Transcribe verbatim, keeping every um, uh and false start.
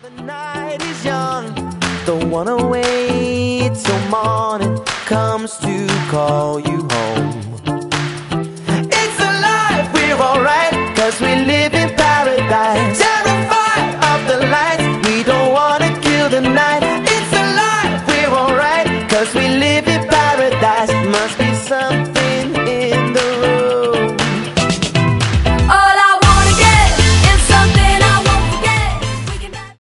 The night is young, don't wanna wait till morning comes to call you home.